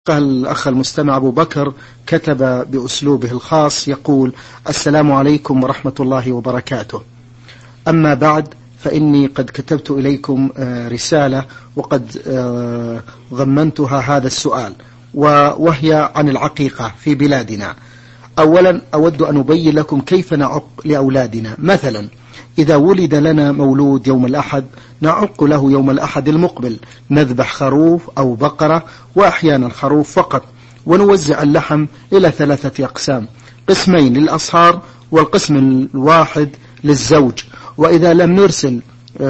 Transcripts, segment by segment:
الأخ المستمع أبو بكر كتب بأسلوبه الخاص يقول: السلام عليكم ورحمة الله وبركاته. أما بعد، فإني قد كتبت إليكم رسالة وقد ضمنتها هذا السؤال، وهي عن العقيقة في بلادنا. أولا أود أن أبين لكم كيف نعق لأولادنا. مثلا إذا ولد لنا مولود يوم الأحد نعق له يوم الأحد المقبل، نذبح خروف أو بقرة، وأحيانا خروف فقط، ونوزع اللحم إلى 3 أقسام: قسمين للأصهار والقسم الواحد للزوج. وإذا لم نرسل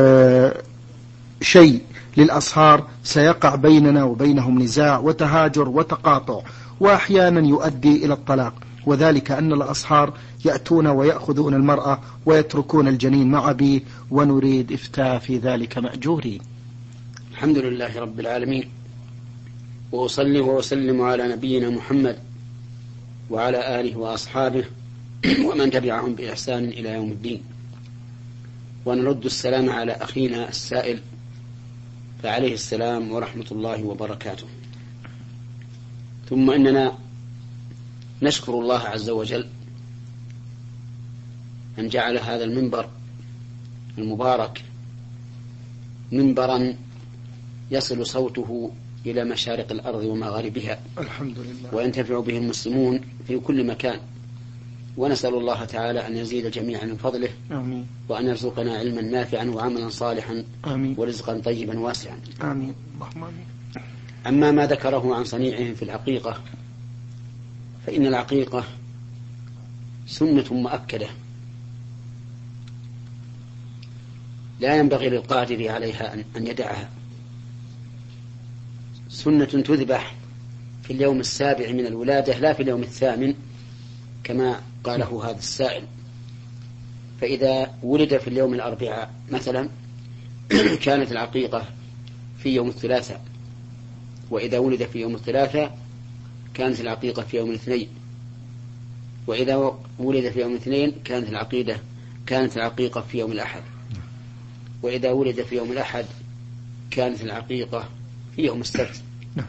شيء للأصهار سيقع بيننا وبينهم نزاع وتهاجر وتقاطع، وأحيانا يؤدي إلى الطلاق، وذلك أن الأصهار يأتون ويأخذون المرأة ويتركون الجنين مع أبيه، ونريد إفتاء في ذلك مأجورين. الحمد لله رب العالمين، وأصلي وأسلم على نبينا محمد وعلى آله وأصحابه ومن تبعهم بإحسان إلى يوم الدين. ونرد السلام على أخينا السائل، فعليه السلام ورحمة الله وبركاته. ثم إننا نشكر الله عز وجل أن جعل هذا المنبر المبارك منبرا يصل صوته إلى مشارق الأرض ومغاربها، الحمد لله، وينتفع به المسلمون في كل مكان. ونسأل الله تعالى أن يزيد جميعا من فضله، آمين، وأن يرزقنا علما نافعا وعملا صالحا، آمين، ورزقا طيبا واسعا، آمين، اللهم آمين. أما ما ذكره عن صنيعهم في العقيقة، فإن العقيقة سنة مؤكدة لا ينبغي للقادر عليها أن يدعها. سنة تذبح في اليوم السابع من الولادة، لا في اليوم الثامن كما قاله هذا السائل. فإذا ولد في اليوم الأربعاء مثلا كانت العقيقة في يوم الثلاثاء، وإذا ولد في يوم الثلاثاء كانت العقيقة في يوم الاثنين، وإذا ولد في يوم الاثنين كانت العقيقة في يوم الأحد، وإذا ولد في يوم الأحد كانت العقيقة في يوم السبت،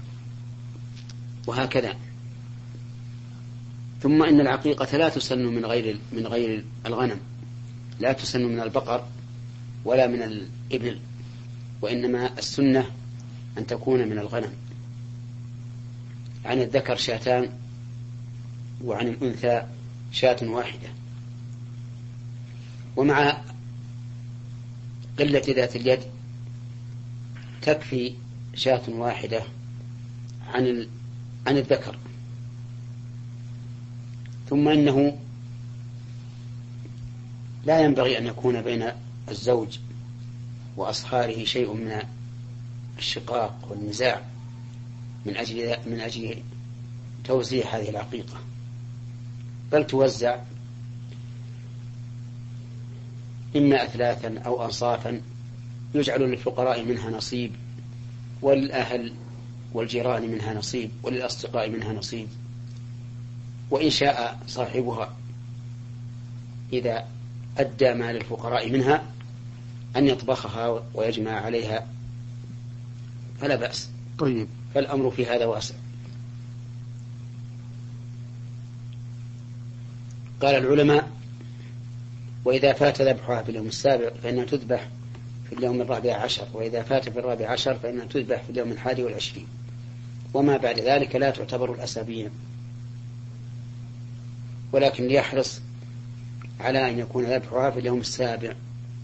وهكذا. ثم إن العقيقة لا تسن من غير الغنم، لا تسن من البقر ولا من الإبل، وإنما السنة أن تكون من الغنم. عن الذكر 2 وعن الأنثى 1 ومع قلة ذات اليد تكفي 1 عن الذكر. ثم إنه لا ينبغي أن يكون بين الزوج وأصهاره شيء من الشقاق والنزاع من أجل توزيع هذه العقيقة، بل توزع إما أثلاثا أو أنصافا، يجعل للفقراء منها نصيب، وللأهل والجيران منها نصيب، وللأصدقاء منها نصيب. وإن شاء صاحبها إذا أدى ما للفقراء منها أن يطبخها ويجمع عليها فلا بأس. طيب، فالأمر في هذا واسع. قال العلماء: وإذا فات ذبحها في اليوم السابع فإنها تذبح في اليوم 14، وإذا فات في 14 فإنها تذبح في اليوم 21، وما بعد ذلك لا تعتبر الأسابيع، ولكن ليحرص على أن يكون ذبحها في اليوم السابع.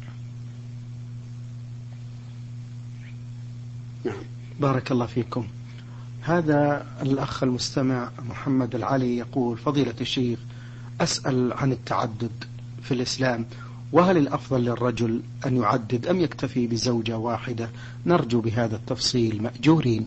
نعم، بارك الله فيكم. هذا الأخ المستمع محمد العلي يقول: فضيلة الشيخ، أسأل عن التعدد في الإسلام، وهل الأفضل للرجل أن يعدد أم يكتفي بزوجة واحدة؟ نرجو بهذا التفصيل مأجورين.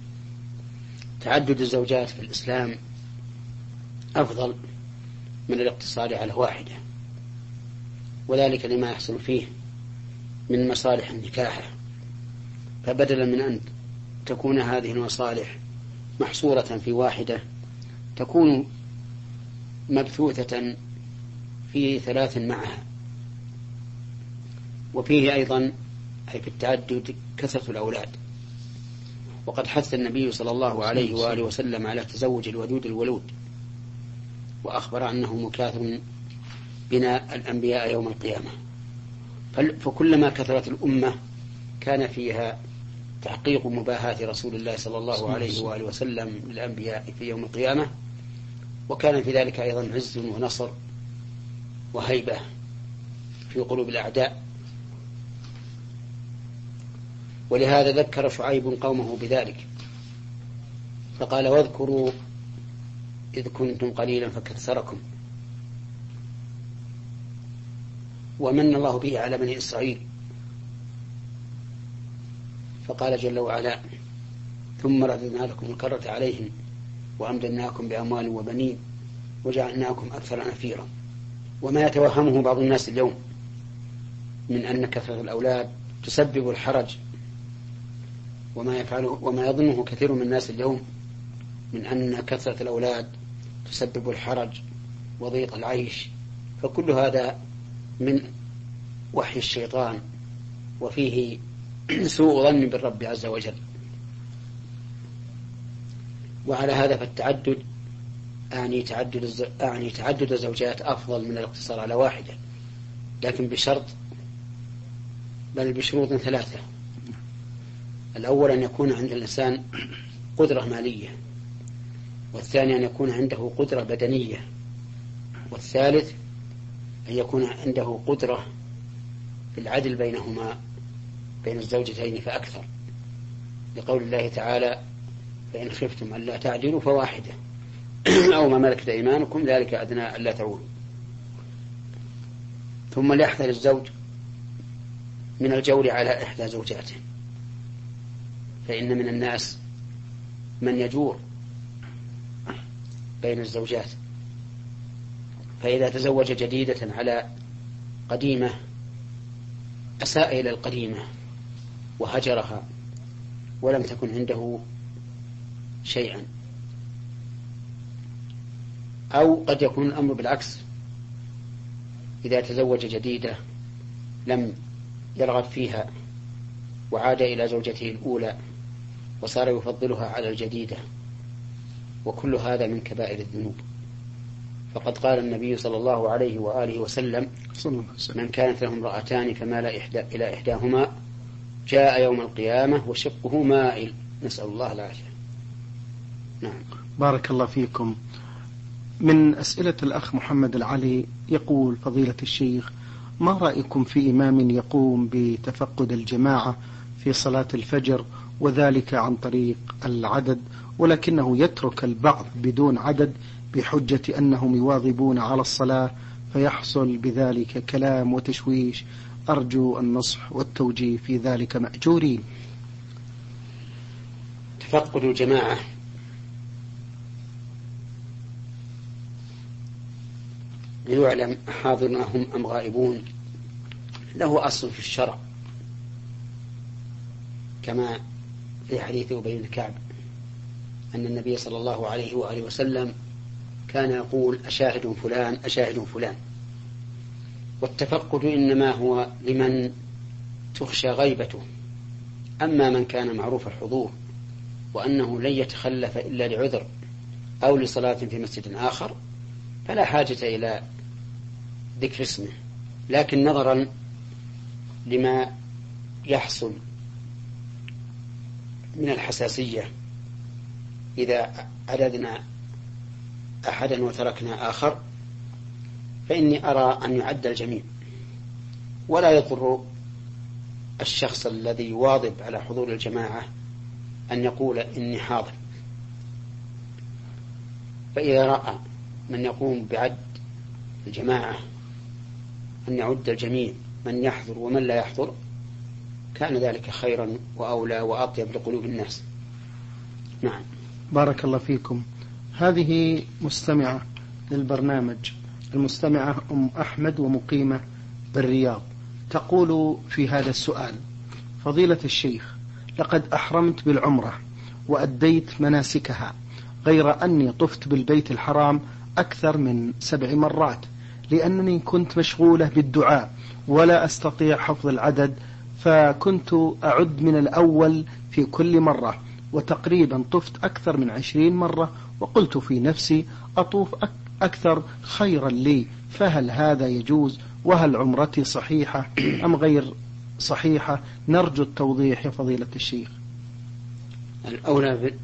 تعدد الزوجات في الإسلام أفضل من الاقتصار على واحدة، وذلك لما يحصل فيه من مصالح النكاح. فبدلا من أن تكون هذه المصالح محصورة في واحدة، تكون مبثوثة في 3 معها. وفيه أيضا أي في التعدد كثرة الأولاد، وقد حث النبي صلى الله عليه وآله وسلم على تزوج الودود الولود، وأخبر أنه مكاثر بنا الأنبياء يوم القيامة. فكلما كثرت الأمة كان فيها تحقيق مباهاة رسول الله صلى الله عليه وآله وسلم للأنبياء في يوم القيامة، وكان في ذلك أيضا عز ونصر وهيبة في قلوب الأعداء. ولهذا ذكر شعيب قومه بذلك فقال: واذكروا إذ كنتم قليلا فكثركم، ومن الله به على بني إسرائيل. فقال جل وعلا: ثم رددنا لكم الكرة عليهم وأمددناكم بأموال وبنين وجعلناكم أكثر نفيرا. وما يتوهمه بعض الناس اليوم من أن كثرة الأولاد تسبب الحرج، وما يظنه كثير من الناس اليوم من أن كثرة الأولاد تسبب الحرج وضيق العيش، فكل هذا من وحي الشيطان، وفيه سوء ظن بالرب عز وجل. وعلى هذا فالتعدد تعدد الزوجات أفضل من الاقتصار على واحدة، لكن بشرط، بل بشروط 3. الأول أن يكون عند الإنسان قدرة مالية، والثاني أن يكون عنده قدرة بدنية، والثالث أن يكون عنده قدرة في العدل بينهما بين الزوجتين فأكثر، لقول الله تعالى: فإن خفتم ألا تعدلوا فواحدة أو ما ملكت أيمانكم ذلك أدنى ألا تعولوا. ثم ليحذر الزوج من الجور على إحدى زوجاته، فإن من الناس من يجور بين الزوجات، فإذا تزوج جديدة على قديمة أساء إلى القديمة وهجرها ولم تكن عنده شيئا. أو قد يكون الأمر بالعكس، إذا تزوج جديدة لم يرغب فيها وعاد إلى زوجته الأولى وصار يفضلها على الجديدة، وكل هذا من كبائر الذنوب. فقد قال النبي صلى الله عليه وآله وسلم: من كانت له امرأتان فمال إلى إحداهما جاء يوم القيامة وشقه مائل، نسأل الله العافية. نعم. بارك الله فيكم. من أسئلة الأخ محمد العلي يقول: فضيلة الشيخ، ما رأيكم في إمام يقوم بتفقد الجماعة في صلاة الفجر وذلك عن طريق العدد، ولكنه يترك البعض بدون عدد بحجة أنهم يواظبون على الصلاة، فيحصل بذلك كلام وتشويش؟ أرجو النصح والتوجيه في ذلك مأجورين. تفقد الجماعة ليعلم حاضرون هم أم غائبون له أصل في الشرع، كما في حديث أبي بن كعب أن النبي صلى الله عليه وآله وسلم كان يقول: أشاهد فلان أشاهد فلان. والتفقد إنما هو لمن تخشى غيبته، أما من كان معروف الحضور وأنه لن يتخلف إلا لعذر أو لصلاة في مسجد آخر فلا حاجة إلى ذكر اسمه. لكن نظرا لما يحصل من الحساسية إذا عددنا أحدا وتركنا آخر، فإني أرى أن يعد الجميع، ولا يضر الشخص الذي يواظب على حضور الجماعة أن يقول إني حاضر. فإذا رأى من يقوم بعد الجماعة أن يعد الجميع من يحضر ومن لا يحضر كان ذلك خيرا وأولى وأطيب لقلوب الناس. نعم. بارك الله فيكم. هذه مستمعة للبرنامج، المستمعة أم أحمد ومقيمة بالرياض، تقول في هذا السؤال: فضيلة الشيخ، لقد أحرمت بالعمرة وأديت مناسكها، غير أني طفت بالبيت الحرام أكثر من 7 مرات، لأنني كنت مشغولة بالدعاء ولا أستطيع حفظ العدد، فكنت أعد من الأول في كل مرة، وتقريبا طفت أكثر من 20 مرة، وقلت في نفسي أطوف أكثر خيرا لي، فهل هذا يجوز؟ وهل عمرتي صحيحة أم غير صحيحة؟ نرجو التوضيح يا فضيلة الشيخ. الأولى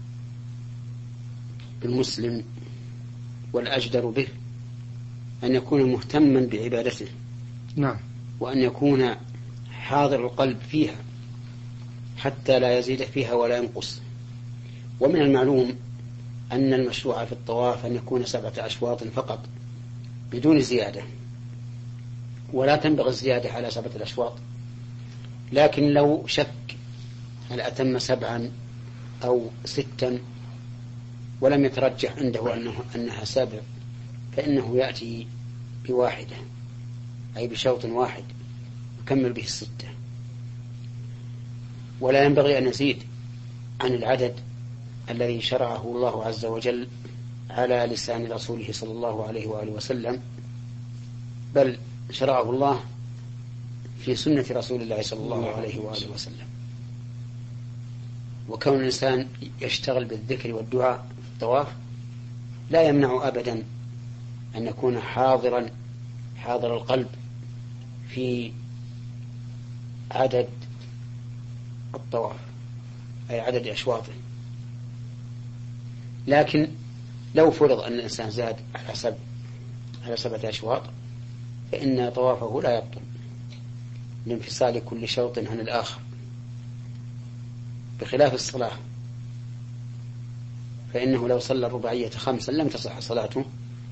بالمسلم والأجدر به أن يكون مهتما بعبادته، نعم، وأن يكون حاضر القلب فيها حتى لا يزيد فيها ولا ينقص. ومن المعلوم أن المشروع في الطواف أن يكون 7 أشواط فقط بدون زيادة، ولا تنبغي الزيادة على 7 أشواط. لكن لو شك هل أتم 7 أو 6 ولم يترجح عنده أنها 7، فإنه يأتي بواحدة، أي بشوط واحد يكمل به 6. ولا ينبغي أن يزيد عن العدد الذي شرعه الله عز وجل على لسان رسوله صلى الله عليه وآله وسلم، بل شرعه الله في سنة رسول الله صلى الله عليه وآله وسلم. وكون الإنسان يشتغل بالذكر والدعاء في الطواف لا يمنع أبدا أن يكون حاضر القلب في عدد الطواف، أي عدد أشواطه. لكن لو فرض أن الإنسان زاد على 7 أشواط فإن طوافه لا يبطل لانفصال كل شوط عن الآخر، بخلاف الصلاة، فإنه لو صلى الرباعية 5 لم تصح صلاته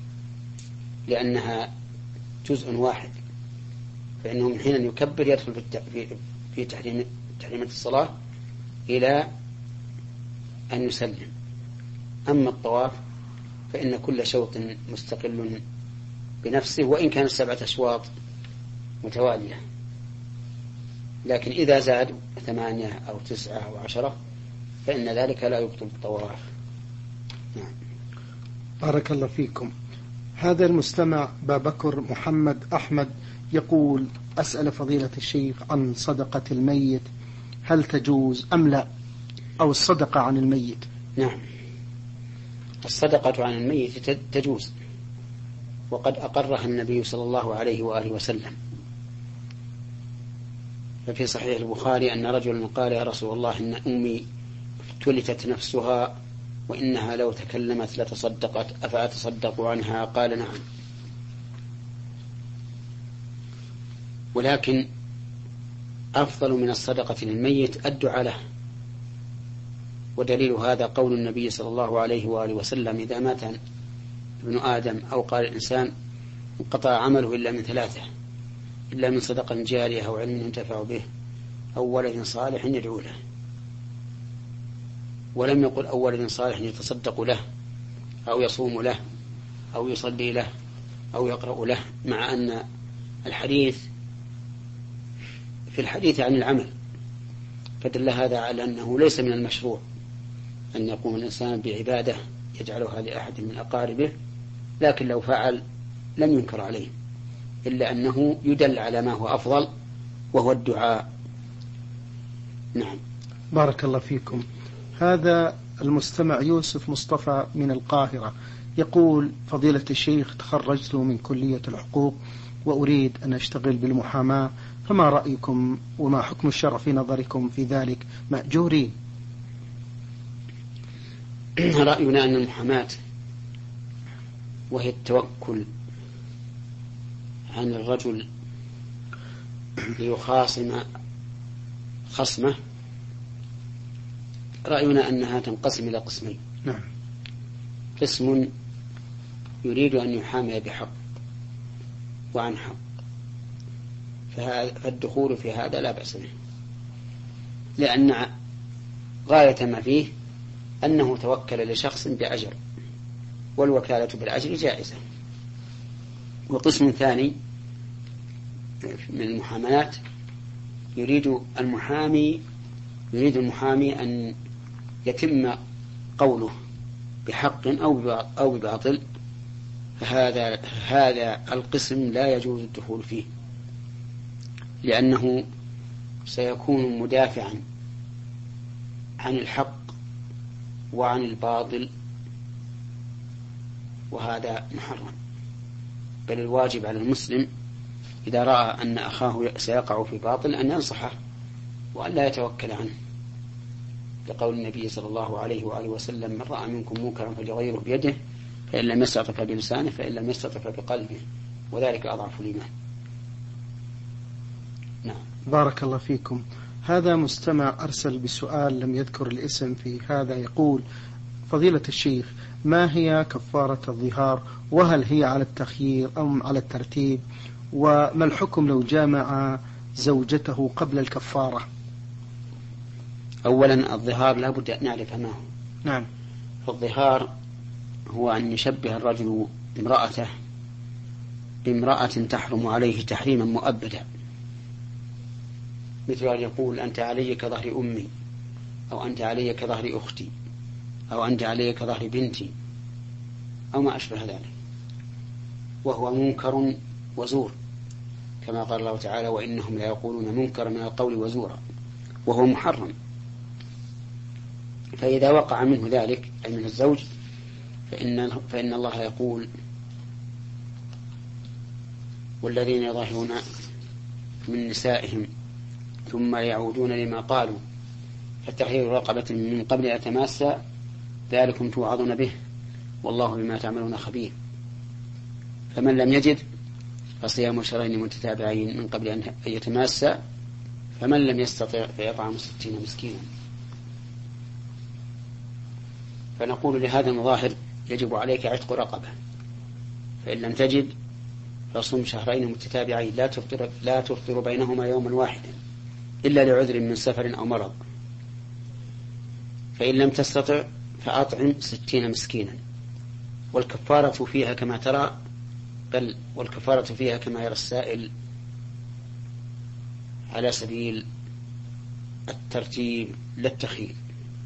لأنها جزء واحد، فإنه من حين يكبر يدخل في تحريمة الصلاة إلى أن يسلم. أما الطواف فإن كل شوط مستقل بنفسه، وإن كان 7 أشواط متوالية. لكن إذا زاد 8 أو 9 أو 10 فإن ذلك لا يبطل الطواف. نعم. بارك الله فيكم. هذا المستمع بابكر محمد أحمد يقول: أسأل فضيلة الشيخ عن صدقة الميت، هل تجوز أم لا؟ أو الصدقة عن الميت. نعم، الصدقة عن الميت تجوز، وقد أقرها النبي صلى الله عليه وآله وسلم. ففي صحيح البخاري أن رجلا قال: يا رسول الله، إن أمي تلتت نفسها وإنها لو تكلمت لتصدقت، أفأتصدق عنها؟ قال: نعم. ولكن أفضل من الصدقة للميت الدعاء له، ودليل هذا قول النبي صلى الله عليه وآله وسلم: إذا مات ابن آدم أو قال الإنسان انقطع عمله إلا من 3: إلا من صدقة جارية أو علم ينتفع به أو ولد صالح يدعو له. ولم يقل أو ولد صالح يتصدق له أو يصوم له أو يصلي له أو يقرأ له، مع أن في الحديث عن العمل، فدل هذا على أنه ليس من المشروع أن يقوم الإنسان بعبادة يجعلها لأحد من أقاربه، لكن لو فعل لم ينكر عليه، إلا أنه يدل على ما هو أفضل وهو الدعاء. نعم. بارك الله فيكم. هذا المستمع يوسف مصطفى من القاهرة يقول: فضيلة الشيخ، تخرجت من كلية الحقوق وأريد أن أشتغل بالمحاماة، فما رأيكم وما حكم الشرع في نظركم في ذلك؟ مأجورين. رأينا أن المحاماة وهي التوكل عن الرجل ليخاصم خصمه، رأينا أنها تنقسم إلى قسمين. نعم. قسم يريد أن يحامي بحق وعن حق، فالدخول في هذا لا بأس به، لأن غاية ما فيه أنه توكل لشخص بأجر، والوكالة بالأجر جائزة. وقسم ثاني من المحاملات يريد المحامي أن يتم قوله بحق أو بباطل، فهذا القسم لا يجوز الدخول فيه، لأنه سيكون مدافعا عن الحق وعن الباطل، وهذا محرم. بل الواجب على المسلم إذا رأى أن أخاه سيقع في باطل أن ينصحه وأن لا يتوكل عنه، لقول النبي صلى الله عليه وآله وسلم: من رأى منكم منكرا فليغيره بيده، فإن لم يستطع فبلسانه، فإن لم يستطع فبقلبه، وذلك أضعف الإيمان. نعم. بارك الله فيكم. هذا مستمع أرسل بسؤال لم يذكر الاسم في هذا، يقول: فضيلة الشيخ، ما هي كفارة الظهار، وهل هي على التخيير أم على الترتيب، وما الحكم لو جامع زوجته قبل الكفارة؟ أولا الظهار لا بد أن نعرف ما هو. نعم. فالظهار هو أن يشبه الرجل امرأته بامرأة تحرم عليه تحريما مؤبدا، مثل أن يقول: أنت علي كظهر أمي، أو أنت علي كظهر أختي، أو أنت علي كظهر بنتي، أو ما أشبه ذلك، وهو منكر وزور، كما قال الله تعالى: وإنهم لا يقولون منكر من القول وزورا، وهو محرم. فإذا وقع منه ذلك أي من الزوج فإن الله يقول: والذين يظاهرون من نسائهم ثم يعودون لما قالوا فتحرير رقبة من قبل أن يتماسا ذلكم توعظون به والله بما تعملون خبير. فمن لم يجد فصيام شهرين متتابعين من قبل أن يتماسا، فمن لم يستطع فيطعم 60 مسكينا. فنقول لهذا المظاهر: يجب عليك عتق رقبة، فإن لم تجد فصم شهرين متتابعين لا تفطر بينهما يوما واحدا إلا لعذر من سفر أو مرض، فإن لم تستطع فأطعم 60 مسكينا. والكفارة فيها كما ترى، بل والكفارة فيها كما يرى السائل على سبيل الترتيب لا التخيير.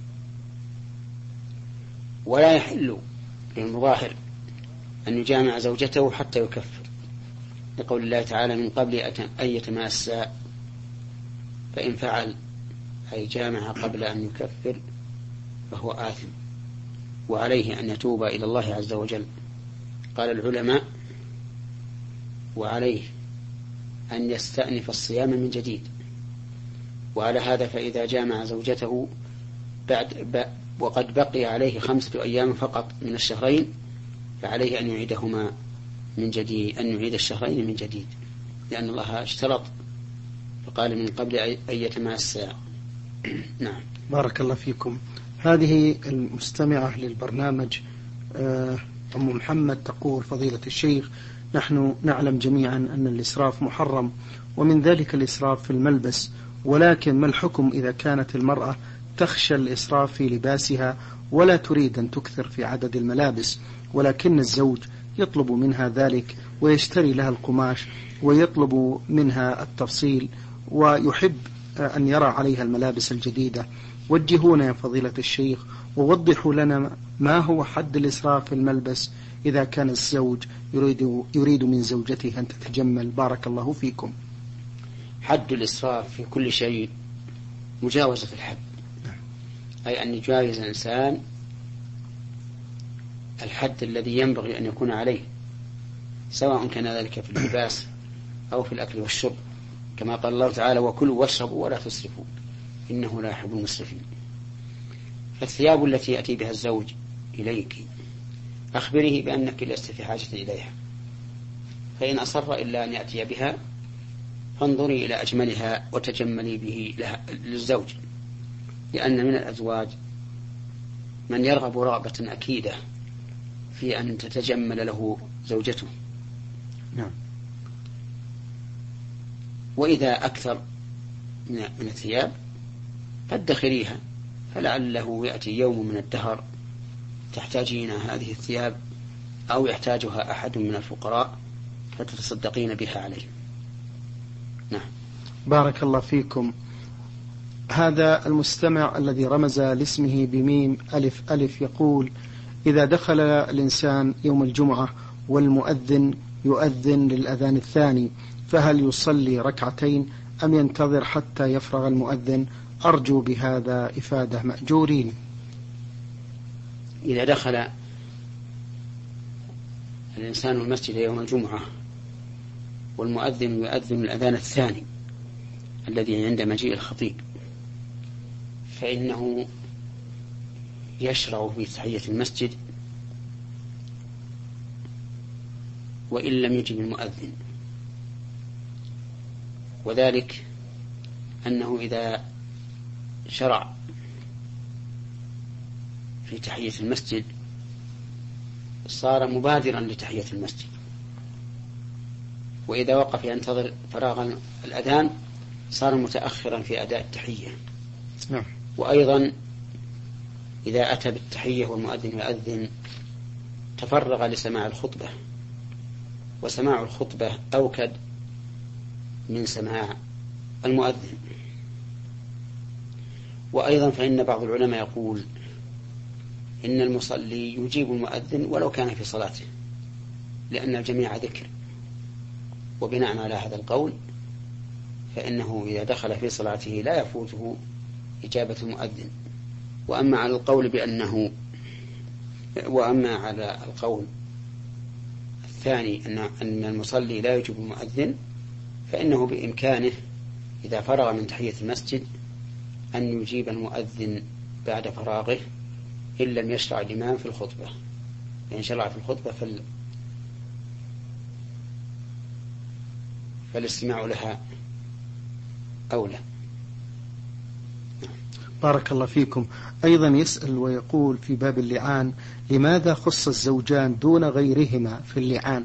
ولا يحل للمظاهر أن يجامع زوجته حتى يكفر، لقول الله تعالى: من قبل أن يتماسا، فإن فعل أي جامع قبل أن يكفر فهو آثم، وعليه أن يتوب إلى الله عز وجل. قال العلماء: وعليه أن يستأنف الصيام من جديد. وعلى هذا فإذا جامع زوجته وقد بقي عليه 5 أيام فقط من الشهرين، فعليه أن يعيدهما من جديد، أن يعيد الشهرين من جديد، لأن الله اشترط فقال: من قبل أن يتماسا. نعم. بارك الله فيكم. هذه المستمعة للبرنامج أم محمد تقول: فضيلة الشيخ، نحن نعلم جميعا أن الإسراف محرم، ومن ذلك الإسراف في الملبس، ولكن ما الحكم إذا كانت المرأة تخشى الإسراف في لباسها ولا تريد أن تكثر في عدد الملابس، ولكن الزوج يطلب منها ذلك ويشتري لها القماش ويطلب منها التفصيل ويحب أن يرى عليها الملابس الجديدة؟ وجهونا يا فضيلة الشيخ ووضحوا لنا ما هو حد الإسراف في الملبس إذا كان الزوج يريد من زوجته أن تتجمل. بارك الله فيكم. حد الإسراف في كل شيء مجاوزة الحد، أي أن يجاوز الإنسان الحد الذي ينبغي أن يكون عليه، سواء كان ذلك في اللباس أو في الأكل والشرب، كما قال الله تعالى: وكلوا واشربوا ولا تسرفوا إنه لا يحب المسرفين. فالثياب التي يأتي بها الزوج إليك أخبره بأنك لست في حاجة إليها، فإن أصر إلا أن يأتي بها فانظري إلى أجملها وتجملي به للزوج، لأن من الأزواج من يرغب رغبة أكيدة في أن تتجمل له زوجته. نعم. وإذا أكثر من الثياب فادخريها، فلعله يأتي يوم من الدهر تحتاجين هذه الثياب أو يحتاجها أحد من الفقراء فتتصدقين بها عليه. نعم. بارك الله فيكم. هذا المستمع الذي رمز لاسمه بميم ألف ألف يقول: إذا دخل الإنسان يوم الجمعة والمؤذن يؤذن للأذان الثاني، فهل يصلي ركعتين أم ينتظر حتى يفرغ المؤذن؟ أرجو بهذا إفادة مأجورين. إذا دخل الإنسان المسجد يوم الجمعة والمؤذن يؤذن الأذان الثاني الذي عند مجيء الخطيب، فإنه يشرع في تحية المسجد وإن لم يجب المؤذن، وذلك أنه إذا شرع في تحية المسجد صار مبادرا لتحية المسجد، وإذا وقف ينتظر فراغ الأذان صار متأخرا في أداء التحية. وأيضا إذا أتى بالتحية والمؤذن يؤذن تفرغ لسماع الخطبة، وسماع الخطبة أوكد من سماع المؤذن. وأيضا فإن بعض العلماء يقول إن المصلي يجيب المؤذن ولو كان في صلاته، لأن الجميع ذكر، وبناء على هذا القول فإنه إذا دخل في صلاته لا يفوته إجابة المؤذن. وأما على القول الثاني أن المصلي لا يجيب المؤذن، فإنه بإمكانه إذا فرغ من تحية المسجد أن يجيب المؤذن بعد فراغه إن لم يشرع الإمام في الخطبة، فإن شرع في الخطبة فالاستماع لها أولى. بارك الله فيكم. أيضا يسأل ويقول في باب اللعان: لماذا خص الزوجان دون غيرهما في اللعان؟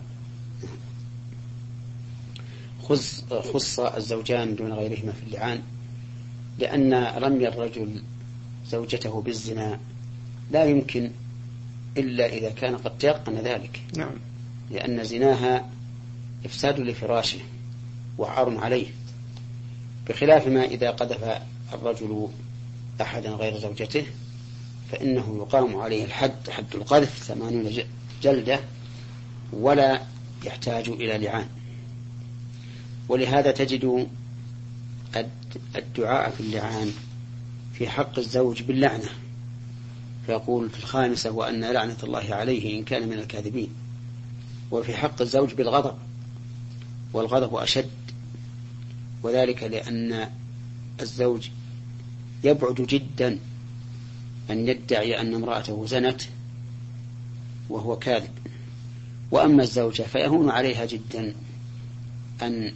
خص الزوجان دون غيرهما في اللعان لأن رمي الرجل زوجته بالزنا لا يمكن إلا إذا كان قد تيقن ذلك. نعم. لأن زناها إفساد لفراشه وعار عليه، بخلاف ما إذا قذف الرجل أحدا غير زوجته فإنه يقام عليه حد القذف 80 جلدة ولا يحتاج إلى لعان. ولهذا تجد الدعاء في اللعان في حق الزوج باللعنة، فيقول في 5: وأن لعنة الله عليه إن كان من الكاذبين. وفي حق الزوج بالغضب، والغضب أشد، وذلك لأن الزوج يبعد جدا أن يدعي أن امرأته زنت وهو كاذب، وأما الزوجة فيهون عليها جدا أن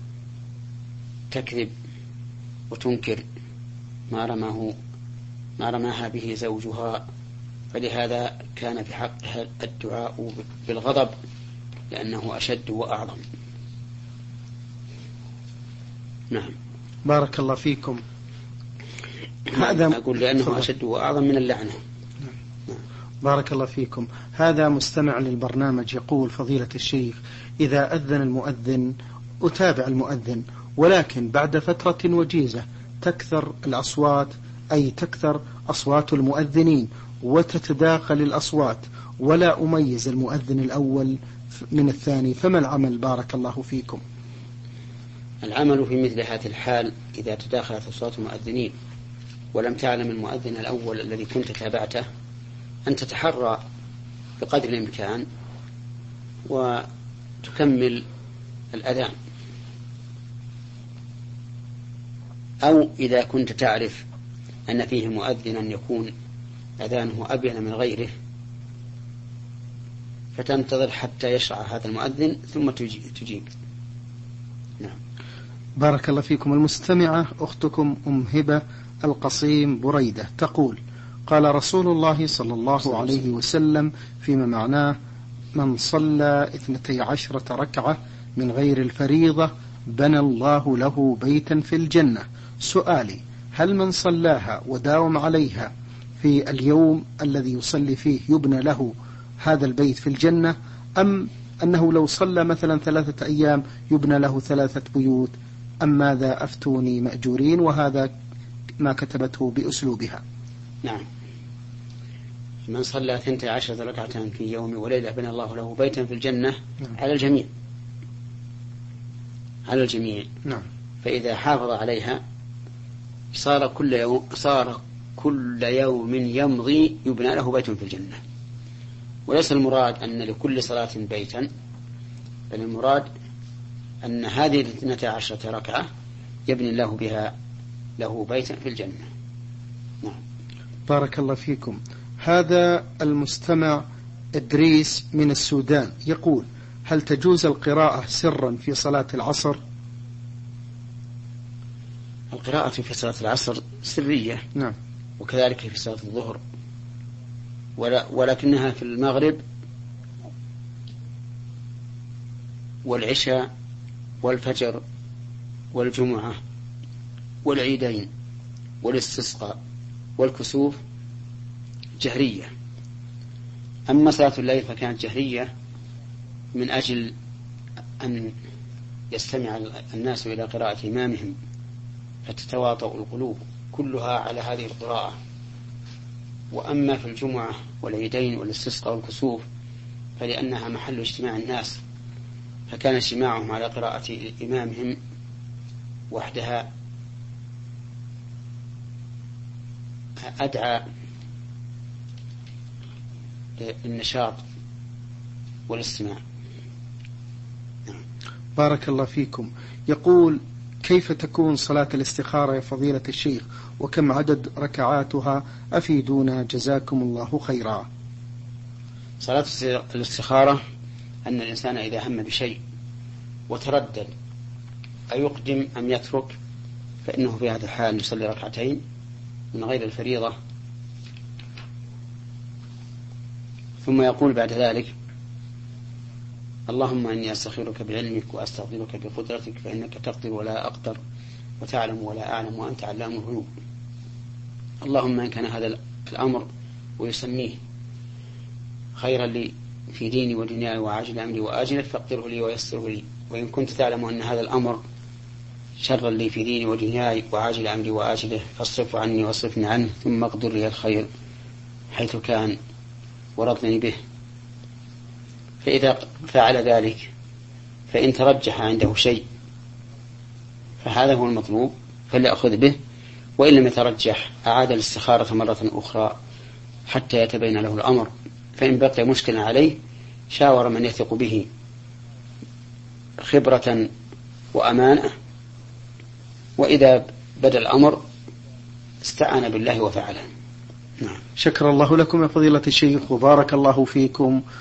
تكذب وتنكر ما رماها به زوجها، فلهذا كان في حقها الدعاء بالغضب لأنه أشد وأعظم. نعم. بارك الله فيكم. هذا أقول لأنه أشد وأعظم من اللعنة. نعم. بارك الله فيكم. هذا مستمع للبرنامج يقول: فضيلة الشيخ، إذا أذن المؤذن أتابع المؤذن، ولكن بعد فترة وجيزة تكثر الأصوات، أي تكثر أصوات المؤذنين وتتداخل الأصوات، ولا أميز المؤذن الأول من الثاني، فما العمل؟ بارك الله فيكم. العمل في مثل هذه الحال إذا تداخلت أصوات المؤذنين ولم تعلم المؤذن الأول الذي كنت تابعته أن تتحرى بقدر الإمكان وتكمل الأذان، أو إذا كنت تعرف أن فيه مؤذنا يكون أذانه أبين من غيره فتنتظر حتى يشرع هذا المؤذن ثم تجيب. نعم. بارك الله فيكم. المستمعة أختكم أم هبة القصيم بريدة تقول: قال رسول الله صلى الله عليه وسلم فيما معناه: من صلى 12 ركعة من غير الفريضة بنى الله له بيتا في الجنة. سؤالي: هل من صلاها وداوم عليها في اليوم الذي يصلي فيه يبنى له هذا البيت في الجنة، أم أنه لو صلى مثلا 3 أيام يبنى له 3 بيوت، أم ماذا؟ أفتوني مأجورين. وهذا ما كتبته بأسلوبها. نعم. من صلى 12 ركعة في يوم وليلة بنى الله له بيتا في الجنة. نعم. على الجميع. نعم. فإذا حافظ عليها صار كل يوم يمضي يبنى له بيت في الجنة. وليس المراد أن لكل صلاة بيتا، بل المراد أن هذه 12 ركعة يبني الله بها له بيتا في الجنة. نعم. بارك الله فيكم. هذا المستمع إدريس من السودان يقول: هل تجوز القراءة سرا في صلاة العصر؟ القراءة في صلاة العصر سرية. نعم. وكذلك في صلاة الظهر، ولكنها في المغرب والعشاء والفجر والجمعة والعيدين والاستسقاء والكسوف جهرية. أما صلاة الليل فكانت جهرية من أجل أن يستمع الناس إلى قراءة إمامهم فتتواطأ القلوب كلها على هذه القراءة. وأما في الجمعة والعيدين والاستسقاء والكسوف فلأنها محل اجتماع الناس، فكان اجتماعهم على قراءة إمامهم وحدها أدعى للنشاط والاستماع. بارك الله فيكم. يقول: كيف تكون صلاة الاستخارة يا فضيلة الشيخ، وكم عدد ركعاتها؟ أفيدونا جزاكم الله خيرا. صلاة الاستخارة أن الإنسان إذا هم بشيء وتردد أيقدم أم يترك، فإنه في هذا الحال يصلي ركعتين من غير الفريضة، ثم يقول بعد ذلك: اللهم إني أستخيرك بعلمك وأستغفرك بقدرتك فإنك تقدر ولا أقدر وتعلم ولا أعلم وأنت علام الغيوب. اللهم إن كان هذا الأمر ويسميه خيرا لي في ديني ودنياي وعاجل أمري وآجله فاقدره لي ويسره لي، وإن كنت تعلم أن هذا الأمر شرا لي في ديني ودنياي وعاجل أمري وآجله فاصرف عني واصرفني عنه ثم اقدر لي الخير حيث كان ورضني به. فإذا فعل ذلك فإن ترجح عنده شيء فهذا هو المطلوب فليأخذ به، وإن لم يترجح أعاد الاستخارة مرة أخرى حتى يتبين له الأمر، فإن بقي مشكلا عليه شاور من يثق به خبرة وأمانة، وإذا بدا الأمر استعان بالله وفعله. نعم. شكر الله لكم يا فضيلة الشيخ وبارك الله فيكم.